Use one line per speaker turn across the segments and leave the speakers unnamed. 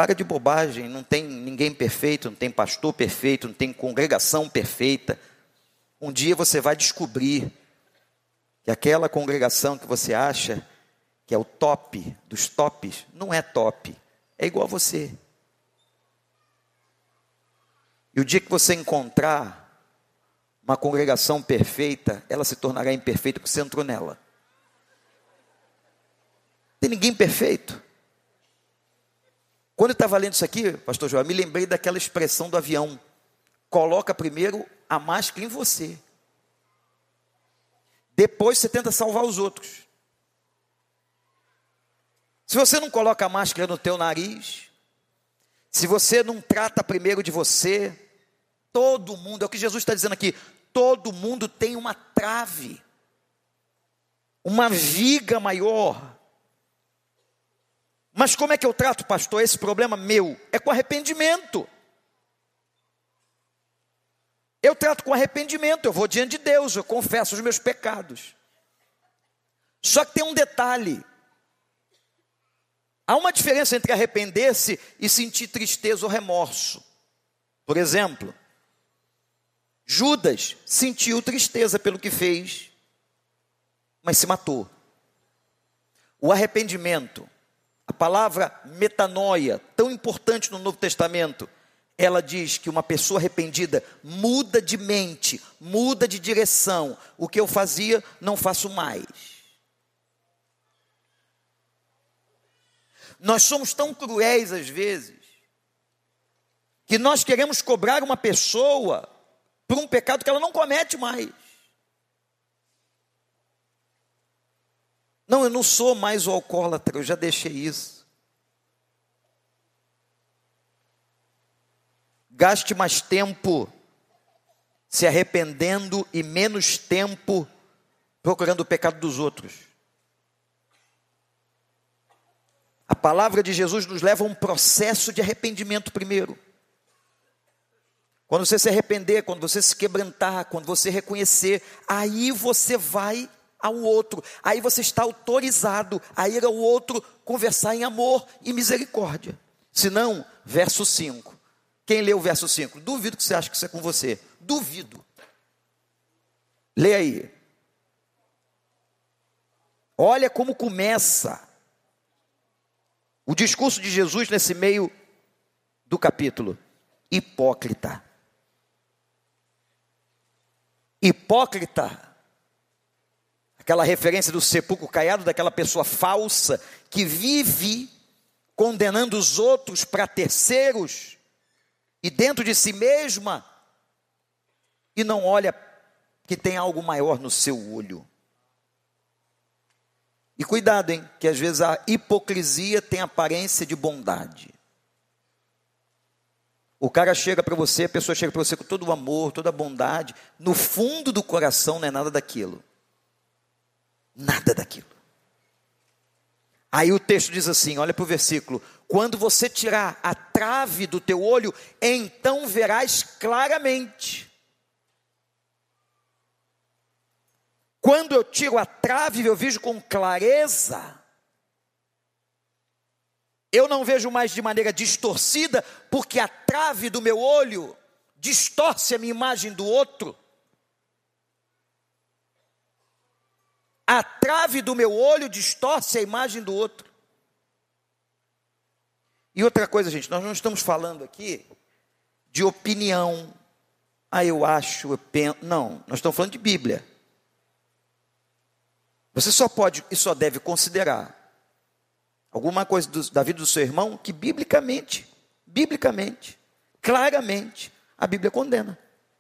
Para de bobagem, não tem ninguém perfeito, não tem pastor perfeito, não tem congregação perfeita. Um dia você vai descobrir que aquela congregação que você acha que é o top dos tops, não é top, é igual a você. E o dia que você encontrar uma congregação perfeita, ela se tornará imperfeita porque você entrou nela. Não tem ninguém perfeito. Quando eu estava lendo isso aqui, pastor João, me lembrei daquela expressão do avião: coloca primeiro a máscara em você, depois você tenta salvar os outros. Se você não coloca a máscara no teu nariz, se você não trata primeiro de você, todo mundo, é o que Jesus está dizendo aqui, todo mundo tem uma trave, uma viga maior. Mas como é que eu trato, pastor, esse problema meu? É com arrependimento. Eu trato com arrependimento, eu vou diante de Deus, eu confesso os meus pecados. Só que tem um detalhe. Há uma diferença entre arrepender-se e sentir tristeza ou remorso. Por exemplo, Judas sentiu tristeza pelo que fez, mas se matou. O arrependimento, a palavra metanoia, tão importante no Novo Testamento, ela diz que uma pessoa arrependida muda de mente, muda de direção. O que eu fazia, não faço mais. Nós somos tão cruéis às vezes, que nós queremos cobrar uma pessoa por um pecado que ela não comete mais. Não, eu não sou mais o alcoólatra, eu já deixei isso. Gaste mais tempo se arrependendo e menos tempo procurando o pecado dos outros. A palavra de Jesus nos leva a um processo de arrependimento primeiro. Quando você se arrepender, quando você se quebrantar, quando você reconhecer, aí você vai ao outro, aí você está autorizado a ir ao outro conversar em amor e misericórdia. Se não, verso 5. Quem leu o verso 5? Duvido que você ache que isso é com você. Duvido. Lê aí. Olha como começa o discurso de Jesus nesse meio do capítulo. Hipócrita. Hipócrita. Aquela referência do sepulcro caiado, daquela pessoa falsa que vive condenando os outros para terceiros e dentro de si mesma e não olha que tem algo maior no seu olho. E cuidado, hein, que às vezes a hipocrisia tem aparência de bondade. O cara chega para você, a pessoa chega para você com todo o amor, toda a bondade, no fundo do coração não é nada daquilo. Nada daquilo. Aí o texto diz assim, olha para o versículo: quando você tirar a trave do teu olho, então verás claramente. Quando eu tiro a trave, eu vejo com clareza. Eu não vejo mais de maneira distorcida, porque a trave do meu olho distorce a minha imagem do outro. A trave do meu olho distorce a imagem do outro. E outra coisa, gente, nós não estamos falando aqui de opinião. Eu acho, eu penso. Não, nós estamos falando de Bíblia. Você só pode e só deve considerar alguma coisa da vida do seu irmão que biblicamente, claramente, a Bíblia condena.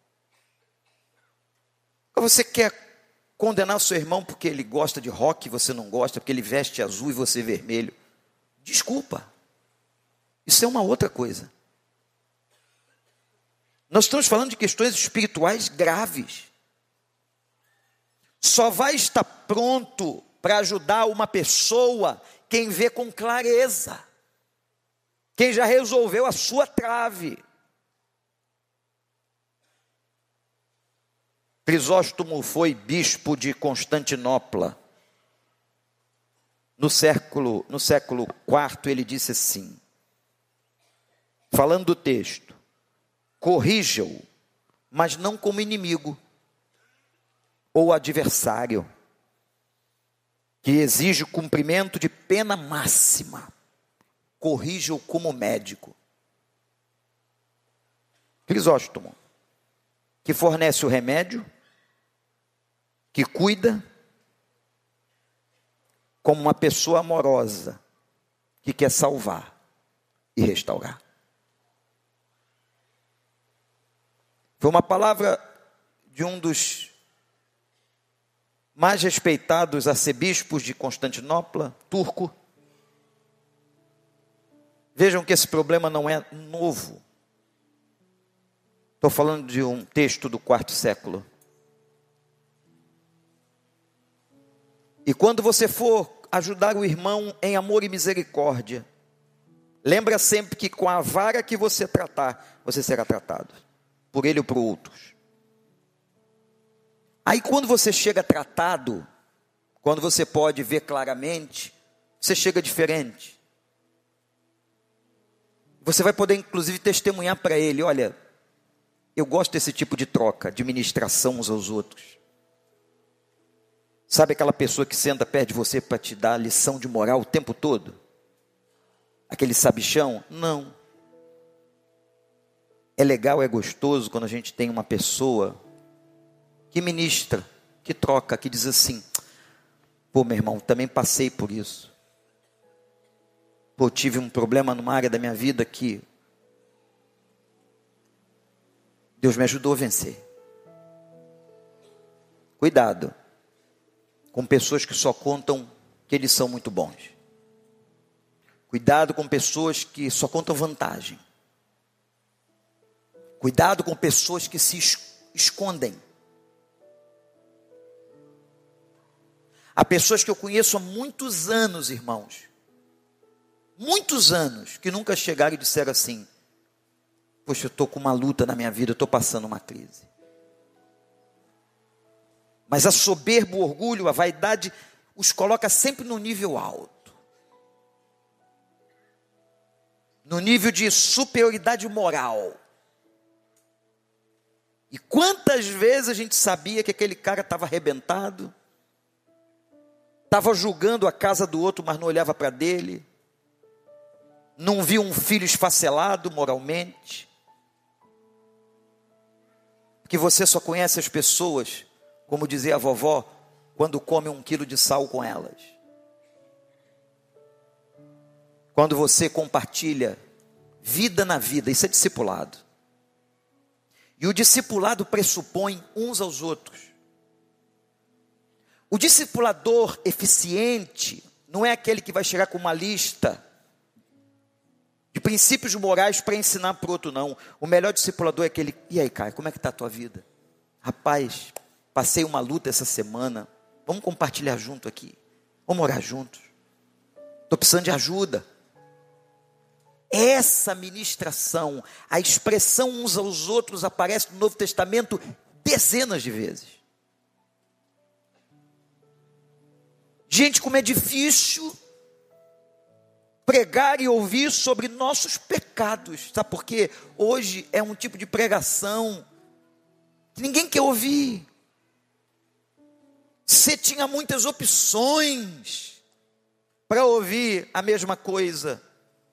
Você quer condenar o seu irmão porque ele gosta de rock e você não gosta, porque ele veste azul e você vermelho? Desculpa, isso é uma outra coisa. Nós estamos falando de questões espirituais graves. Só vai estar pronto para ajudar uma pessoa quem vê com clareza, quem já resolveu a sua trave. Crisóstomo foi bispo de Constantinopla. No século IV ele disse assim: falando do texto, corrija-o, mas não como inimigo ou adversário, que exige o cumprimento de pena máxima. Corrija-o como médico. Crisóstomo, que fornece o remédio, que cuida, como uma pessoa amorosa, que quer salvar e restaurar. Foi uma palavra de um dos mais respeitados arcebispos de Constantinopla, turco. Vejam que esse problema não é novo. Estou falando de um texto do IV século. E quando você for ajudar o irmão em amor e misericórdia, lembra sempre que com a vara que você tratar, você será tratado, por ele ou por outros. Aí quando você chega tratado, quando você pode ver claramente, você chega diferente. Você vai poder inclusive testemunhar para ele: olha, eu gosto desse tipo de troca, de ministração uns aos outros. Sabe aquela pessoa que senta perto de você para te dar lição de moral o tempo todo? Aquele sabichão? Não. É legal, é gostoso quando a gente tem uma pessoa que ministra, que troca, que diz assim: pô, meu irmão, também passei por isso. Pô, tive um problema numa área da minha vida que Deus me ajudou a vencer. Cuidado com pessoas que só contam que eles são muito bons. Cuidado com pessoas que só contam vantagem. Cuidado com pessoas que se escondem. Há pessoas que eu conheço há muitos anos, irmãos. Muitos anos, que nunca chegaram e disseram assim: poxa, eu estou com uma luta na minha vida, eu estou passando uma crise. Mas a soberba, o orgulho, a vaidade os coloca sempre no nível alto. No nível de superioridade moral. E quantas vezes a gente sabia que aquele cara estava arrebentado, estava julgando a casa do outro, mas não olhava para dele, não via um filho esfacelado moralmente. Porque você só conhece as pessoas, como dizia a vovó, quando come 1 quilo de sal com elas. Quando você compartilha vida na vida, isso é discipulado. E o discipulado pressupõe uns aos outros. O discipulador eficiente não é aquele que vai chegar com uma lista de princípios morais para ensinar para o outro, não. O melhor discipulador é aquele: e aí, cara, como é que está a tua vida? Rapaz, passei uma luta essa semana, vamos compartilhar junto aqui, vamos orar juntos, estou precisando de ajuda. Essa ministração, a expressão uns aos outros, aparece no Novo Testamento dezenas de vezes. Gente, como é difícil pregar e ouvir sobre nossos pecados. Sabe por quê? Hoje é um tipo de pregação que ninguém quer ouvir. Você tinha muitas opções para ouvir a mesma coisa.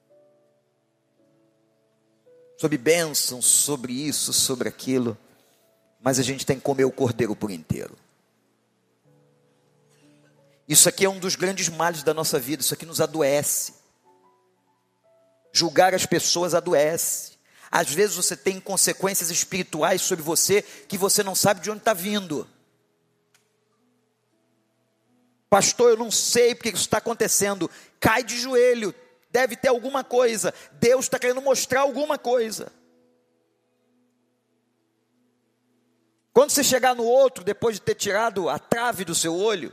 Sobre bênçãos, sobre isso, sobre aquilo. Mas a gente tem que comer o cordeiro por inteiro. Isso aqui é um dos grandes males da nossa vida. Isso aqui nos adoece. Julgar as pessoas adoece. Às vezes você tem consequências espirituais sobre você que você não sabe de onde está vindo. Pastor, eu não sei porque isso está acontecendo. Cai de joelho. Deve ter alguma coisa. Deus está querendo mostrar alguma coisa. Quando você chegar no outro, depois de ter tirado a trave do seu olho,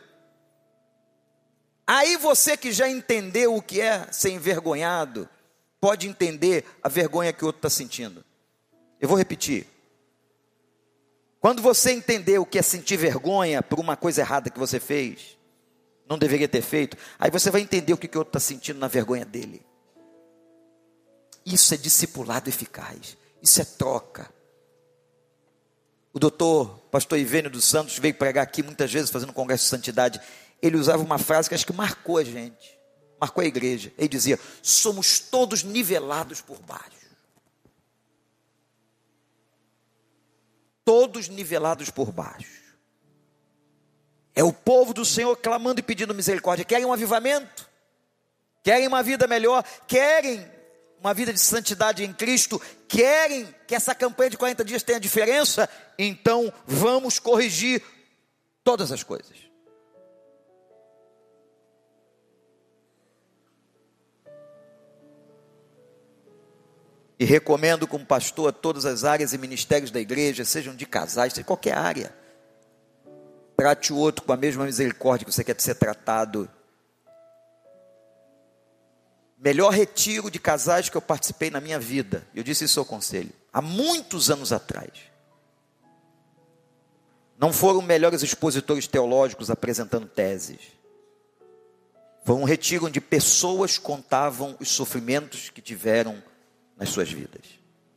aí você que já entendeu o que é ser envergonhado, pode entender a vergonha que o outro está sentindo. Eu vou repetir. Quando você entender o que é sentir vergonha por uma coisa errada que você fez, não deveria ter feito, aí você vai entender o que o outro está sentindo na vergonha dele. Isso é discipulado eficaz. Isso é troca. O doutor, pastor Ivênio dos Santos, veio pregar aqui muitas vezes, fazendo congresso de santidade. Ele usava uma frase que acho que marcou a gente, marcou a igreja. Ele dizia: somos todos nivelados por baixo. Todos nivelados por baixo. É o povo do Senhor clamando e pedindo misericórdia. Querem um avivamento? Querem uma vida melhor? Querem uma vida de santidade em Cristo? Querem que essa campanha de 40 dias tenha diferença? Então vamos corrigir todas as coisas. E recomendo como pastor a todas as áreas e ministérios da igreja, sejam de casais, seja qualquer área. Trate o outro com a mesma misericórdia que você quer ser tratado. Melhor retiro de casais que eu participei na minha vida. Eu disse isso ao conselho, há muitos anos atrás. Não foram melhores expositores teológicos apresentando teses. Foi um retiro onde pessoas contavam os sofrimentos que tiveram nas suas vidas.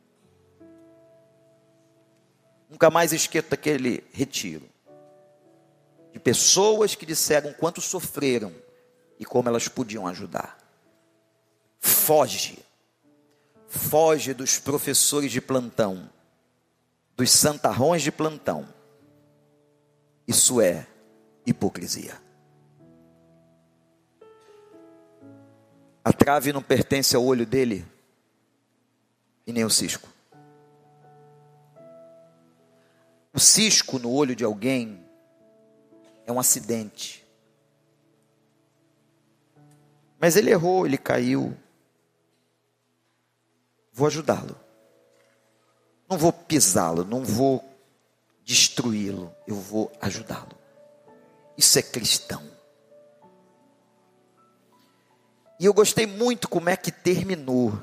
Nunca mais esqueço daquele retiro. De pessoas que disseram quanto sofreram e como elas podiam ajudar. Foge dos professores de plantão, dos santarrões de plantão. Isso é hipocrisia. A trave não pertence ao olho dele e nem o cisco. O cisco no olho de alguém é um acidente. Mas ele errou, ele caiu. Vou ajudá-lo. Não vou pisá-lo, não vou destruí-lo, eu vou ajudá-lo. Isso é cristão. E eu gostei muito como é que terminou.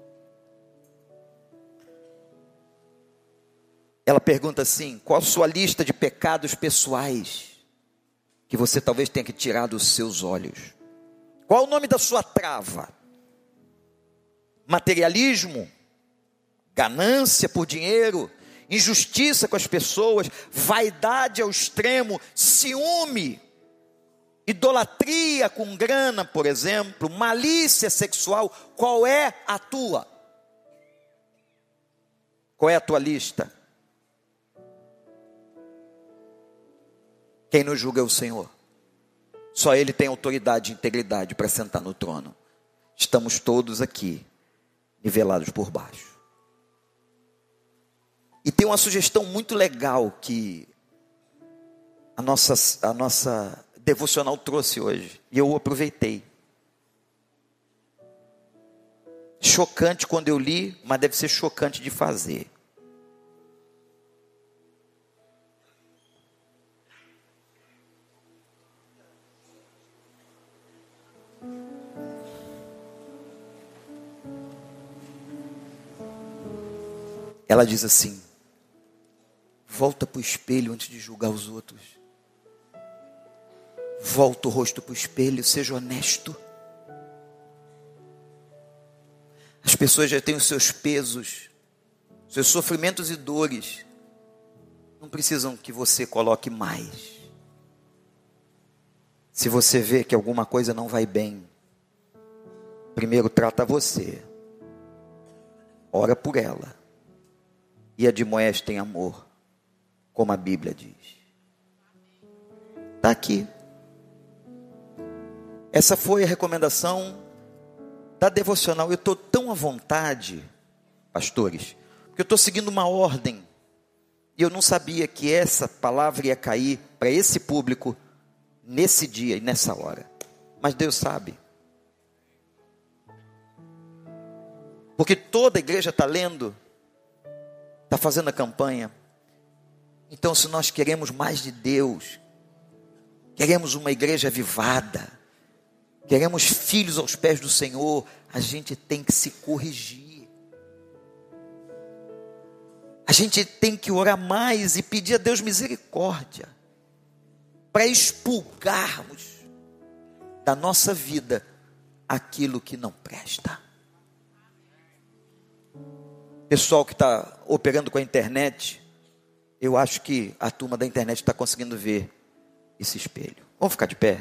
Ela pergunta assim: qual a sua lista de pecados pessoais que você talvez tenha que tirar dos seus olhos? Qual o nome da sua trava? Materialismo? Ganância por dinheiro? Injustiça com as pessoas? Vaidade ao extremo? Ciúme? Idolatria com grana, por exemplo? Malícia sexual? Qual é a tua? Qual é a tua lista? Quem nos julga é o Senhor. Só Ele tem autoridade e integridade para sentar no trono. Estamos todos aqui, nivelados por baixo. E tem uma sugestão muito legal que a nossa devocional trouxe hoje. E eu aproveitei. Chocante quando eu li, mas deve ser chocante de fazer. Ela diz assim: volta para o espelho antes de julgar os outros. Volta o rosto para o espelho, seja honesto. As pessoas já têm os seus pesos, seus sofrimentos e dores. Não precisam que você coloque mais. Se você vê que alguma coisa não vai bem, primeiro trata você. Ora por ela. E admoeste em amor, como a Bíblia diz. Está aqui. Essa foi a recomendação da devocional. Eu estou tão à vontade, pastores, porque eu estou seguindo uma ordem. E eu não sabia que essa palavra ia cair para esse público nesse dia e nessa hora. Mas Deus sabe. Porque toda a igreja está lendo, está fazendo a campanha. Então, se nós queremos mais de Deus, queremos uma igreja avivada, queremos filhos aos pés do Senhor, a gente tem que se corrigir. A gente tem que orar mais e pedir a Deus misericórdia, para expurgarmos da nossa vida aquilo que não presta. Pessoal que está operando com a internet, eu acho que a turma da internet está conseguindo ver esse espelho. Vamos ficar de pé?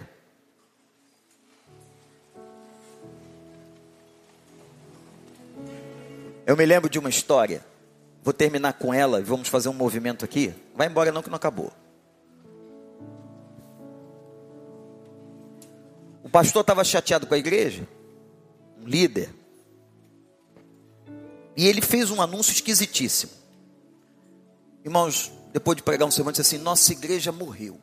Eu me lembro de uma história, vou terminar com ela e vamos fazer um movimento aqui. Vai embora não, que não acabou. O pastor estava chateado com a igreja, um líder, e ele fez um anúncio esquisitíssimo. Irmãos, depois de pregar um sermão, disse assim: nossa igreja morreu.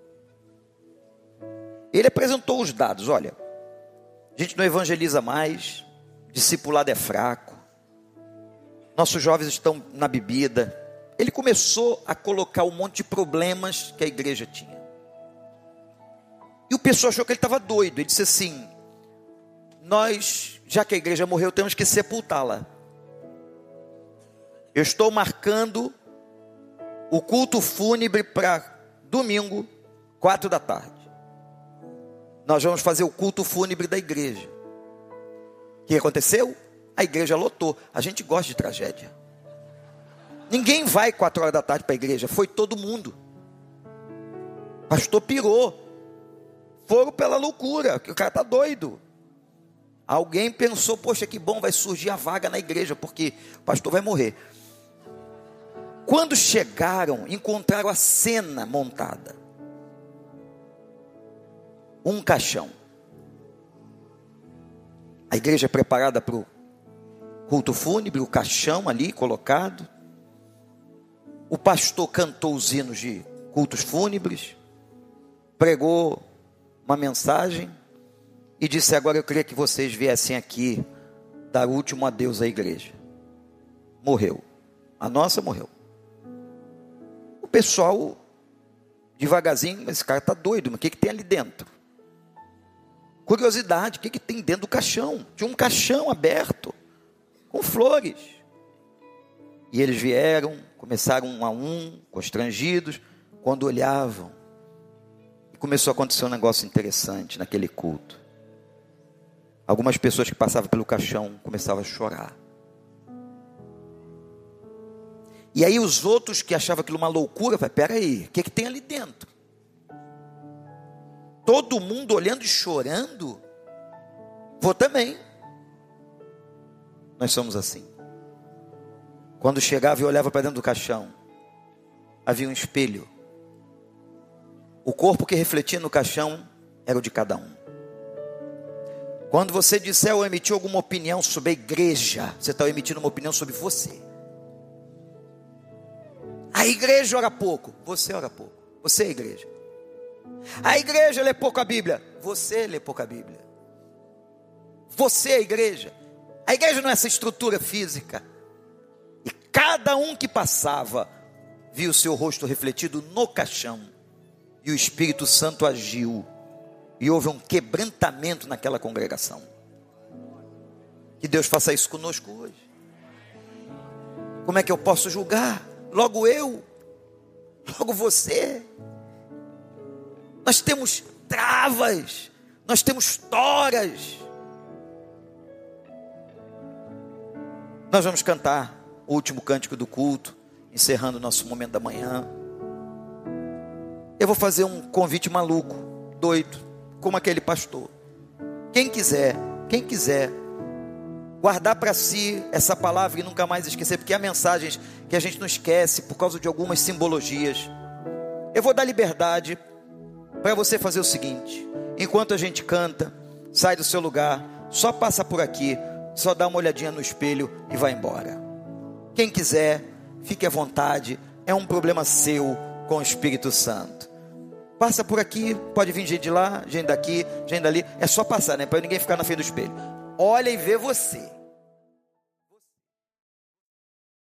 Ele apresentou os dados: olha, a gente não evangeliza mais, discipulado é fraco, nossos jovens estão na bebida. Ele começou a colocar um monte de problemas que a igreja tinha. E o pessoal achou que ele estava doido. Ele disse assim: nós, já que a igreja morreu, temos que sepultá-la. Eu estou marcando o culto fúnebre para domingo, 4 da tarde. Nós vamos fazer o culto fúnebre da igreja. O que aconteceu? A igreja lotou. A gente gosta de tragédia. Ninguém vai 4 horas da tarde para a igreja. Foi todo mundo. O pastor pirou. Foram pela loucura. O cara está doido. Alguém pensou: poxa, que bom, vai surgir a vaga na igreja, porque o pastor vai morrer. Quando chegaram, encontraram a cena montada. Um caixão. A igreja é preparada para o culto fúnebre, o caixão ali colocado. O pastor cantou os hinos de cultos fúnebres, pregou uma mensagem e disse: agora eu queria que vocês viessem aqui dar o último adeus à igreja. Morreu. A nossa morreu. O pessoal, devagarzinho: esse cara está doido, mas o que tem ali dentro? Curiosidade: o que tem dentro do caixão? Tinha um caixão aberto, com flores. E eles vieram, começaram um a um, constrangidos, quando olhavam. E começou a acontecer um negócio interessante naquele culto. Algumas pessoas que passavam pelo caixão começavam a chorar. E aí os outros que achavam aquilo uma loucura, falaram: peraí, o que tem ali dentro? Todo mundo olhando e chorando? Vou também. Nós somos assim. Quando chegava e olhava para dentro do caixão, havia um espelho. O corpo que refletia no caixão era o de cada um. Quando você disser ou emitir alguma opinião sobre a igreja, você está emitindo uma opinião sobre você. A igreja ora pouco, você ora pouco. Você é a igreja. A igreja lê pouco a Bíblia, você lê pouco a Bíblia. Você é a igreja. A igreja não é essa estrutura física. E cada um que passava viu o seu rosto refletido no caixão. E o Espírito Santo agiu. E houve um quebrantamento naquela congregação. Que Deus faça isso conosco hoje. Como é que eu posso julgar? Logo eu, logo você. Nós temos travas, nós temos toras. Nós vamos cantar o último cântico do culto, encerrando o nosso momento da manhã. Eu vou fazer um convite maluco, doido, como aquele pastor. Quem quiser guardar para si essa palavra e nunca mais esquecer, porque há mensagens que a gente não esquece por causa de algumas simbologias. Eu vou dar liberdade para você fazer o seguinte: enquanto a gente canta, sai do seu lugar, só passa por aqui, só dá uma olhadinha no espelho e vai embora. Quem quiser, fique à vontade, é um problema seu com o Espírito Santo. Passa por aqui, pode vir gente de lá, gente daqui, gente dali, é só passar, né? Para ninguém ficar na frente do espelho. Olha e vê você.